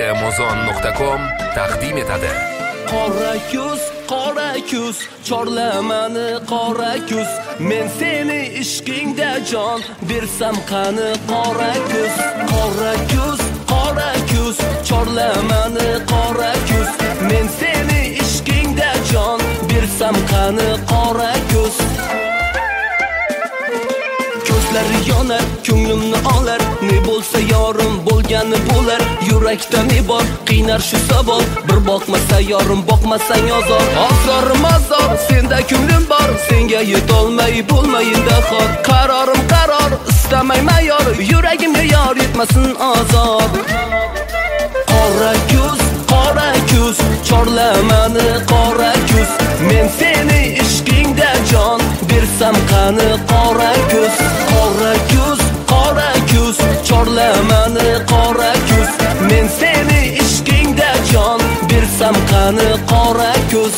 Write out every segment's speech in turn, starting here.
Amazon.com taqdim etadi. Qora kuz, chorlamani qora kuz. Men seni ishqingda jon bersam qani qora kuz. Qora kuz, chorlamani qora kuz. Men seni ishqingda jon bersam qani qora kuz. Ko'zlari yonar, ko'nglimni olar, ne bo'lsa yorim bo'lgani bo'lar. Yurakda ne bor, qiynar shu savol. Bir boqmasa yorim, boqmasang ozor. Ozor, senda ko'nglim bor, senga yetolmay bo'lmayinda xor. Qarorim qaror, istamayman yor, yuragimga yor yetmasin azor. Qora kuz, chorlamani qora kuz. Men seni ishqingda jon bersam qani qora kuz. Qora kuz, chorlamani qora kuz. Men seni ishqingda jon bersam qani qora kuz.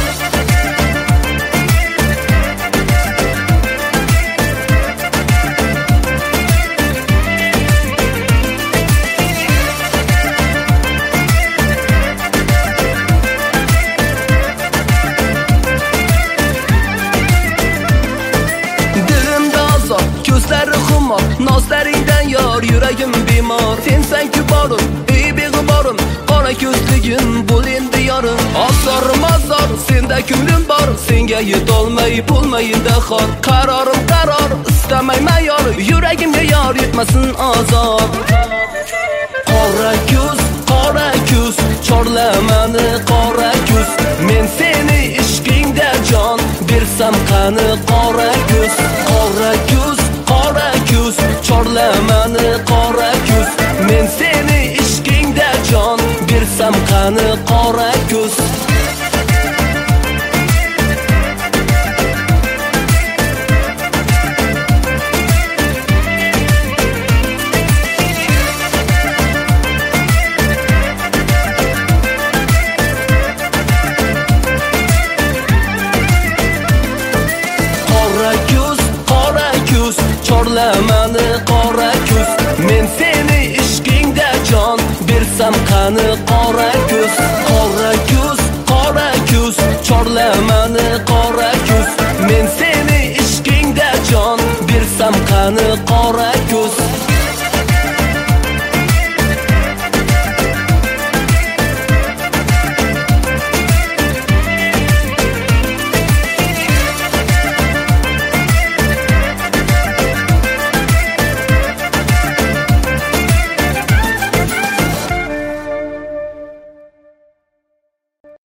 Ko'zlari xumor, nozlaringdan yor, yuragim bemor. Sensan-ku borim, ey beg'uborim, qora ko'zligim bo'l endi yorim. Ozor, senda ko'nglim bor, senga yetolmay bo'lmayinda xor. Qarorim qaror, istamayman yor, yuragimga yor yetmasin azor. Qora kuz, chorlamani qora kuz. Men seni ishqingda jon bersam qani qora kuz. Qora kuz, chorlamani qora kuz. Men seni ishqingda jon bersam qani qora kuz. Chorlamani